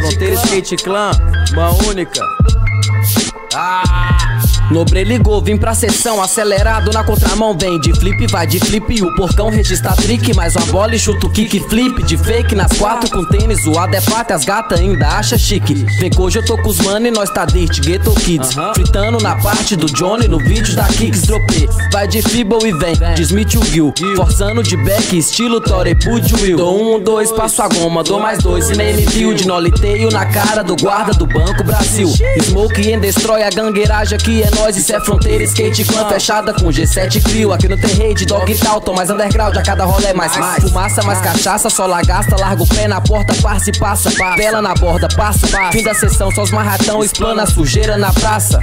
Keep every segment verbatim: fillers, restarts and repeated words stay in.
Fronteira Skate Clan, mão única. Ah! Nobre ligou, vim pra sessão, acelerado na contramão, vem de flip, vai de flip, o porcão registra trick, mais uma bola e chuta o kick flip, de fake nas quatro com tênis, zoado é fato, as gatas ainda acha chique. Vem que hoje eu tô com os mano e nós tá dirt, Ghetto Kids, fritando na parte do Johnny, no vídeo da Kicks dropei, vai de Feeble e vem, de Smith o Gil, forçando de back, estilo Torey Pud Will. Dou um, dois, passo a goma, dou mais dois, e nem me viu, de noliteio na cara do guarda do Banco Brasil. Smoke and destrói a gangueiragem, aqui é nós, isso é Fronteira Skate Clan, fechada com G sete Crio. Aqui não tem rede, dog e tal, tô mais underground, a cada rolê mais mais. Fumaça, mais cachaça, só lagasta, larga o pé na porta, passa e passa, vela na borda, passa, fim da sessão, só os marratão, explana a sujeira na praça.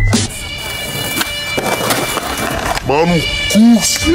Mano, curte!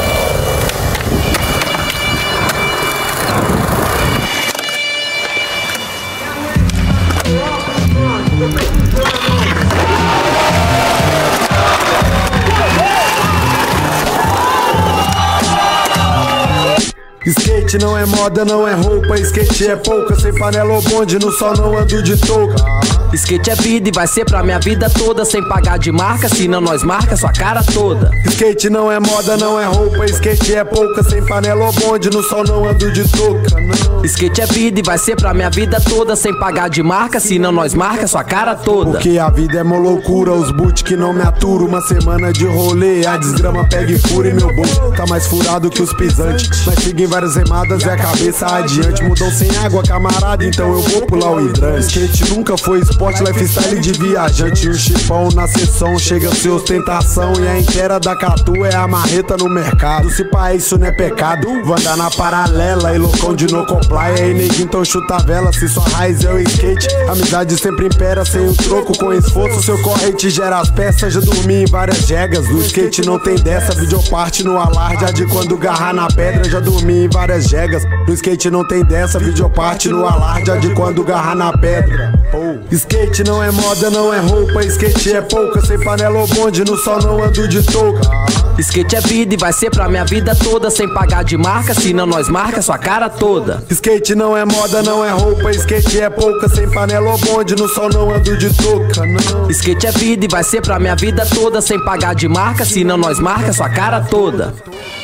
Skate não é moda, não é roupa, skate é pouca, sem panela ou bonde, no sol não ando de touca. Skate é vida e vai ser pra minha vida toda, sem pagar de marca, senão nós marca sua cara toda. Skate não é moda, não é roupa, skate é pouca, sem panela ou bonde, no sol não ando de touca, não. Skate é vida e vai ser pra minha vida toda, sem pagar de marca, senão nós marca sua cara toda. Porque a vida é mó loucura, os boot que não me aturam, uma semana de rolê, a desgrama pega e fura e meu bolso tá mais furado que os pisantes. Mas seguem várias remadas e a cabeça adiante, mudou sem água, camarada, então eu vou pular o hidrante. Skate nunca foi esporte, lifestyle de viajante, o chipão na sessão chega a ser ostentação, e a inteira da catu é a marreta no mercado. Se pá, isso não é pecado, vou andar na paralela e loucão de no comply. Aí neguinho, então chuta a vela, se sua raiz é o skate, amizade sempre impera, sem o troco, com esforço, seu corre te gera as peças. Já dormi em várias jegas, no skate não tem dessa, videoparte no alarde, a de quando garrar na pedra. Já dormi em várias jegas, no skate não tem dessa, videoparte no alarde, a de quando garrar na pedra. Oh. Skate não é moda, não é roupa, skate é pouca, sem panela ou bonde, no sol não ando de touca. Skate é vida e vai ser pra minha vida toda, sem pagar de marca, senão nós marca sua cara toda. Skate não é moda, não é roupa, skate é pouca, sem panela ou bonde, no sol não ando de touca, não. Skate é vida e vai ser pra minha vida toda, sem pagar de marca, senão nós marca sua cara toda.